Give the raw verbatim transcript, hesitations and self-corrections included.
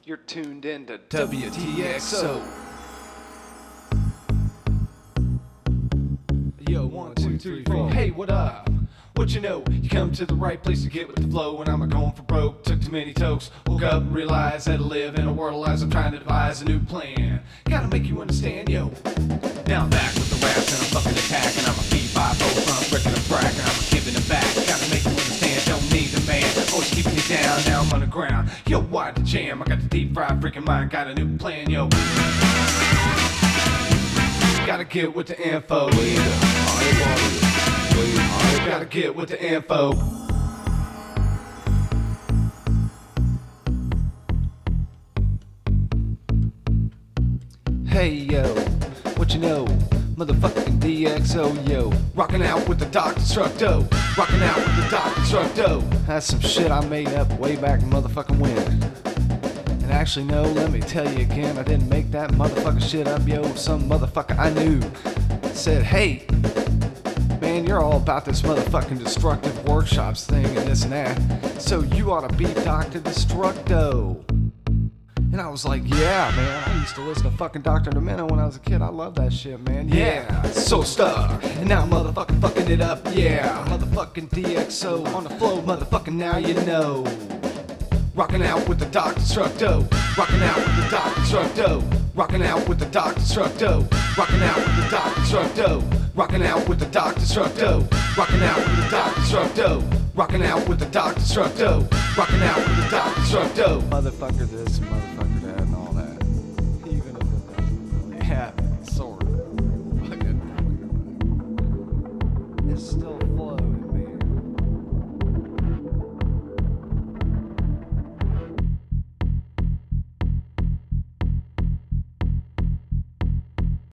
You're tuned in to W T X O. Yo, one, two, three, four. Hey, what up? What you know? You come to the right place to get with the flow. When I'm a going for broke, took too many tokes. Woke up and realized that I live in a world as I'm trying to devise a new plan. Gotta make you understand, yo. Now I'm back with the raps and I'm fucking attacking. I'm a P five O front, breaking a brack and I'm giving it back. Gotta make you understand, don't need a man. Always keeping me down, now I'm underground. Yo, why the jam? I got the deep fried freaking mind, got a new plan, yo. Gotta get with the info, yeah. Gotta get with the info. Hey yo, what you know? Motherfucking D X O, yo. Rockin' out with the Doc Destructo. Rockin' out with the Doc Destructo. That's some shit I made up way back motherfucking when. And actually, no, let me tell you again, I didn't make that motherfucking shit up, yo. Some motherfucker I knew said, hey, man, you're all about this motherfucking destructive workshops thing and this and that, so you ought to be Doctor Destructo. And I was like, yeah, man, I used to listen to fucking Doctor Demento when I was a kid. I love that shit, man. Yeah, so stuck. And now I'm motherfucking fucking it up, yeah. Motherfucking D X O on the flow, motherfucking now you know. Rockin' out with the Doc Destructo. Rockin' out with the Doc Destructo. Rockin' out with the Doc Destructo. Rockin' out with the Doc Destructo. Rockin' out with the Doc Destructo. Rockin' out with the Doc Destructo. Rockin' out with the Doc Destructo. Rockin' out with the Doc Destructo. Motherfucker this, motherfucker that, and all that.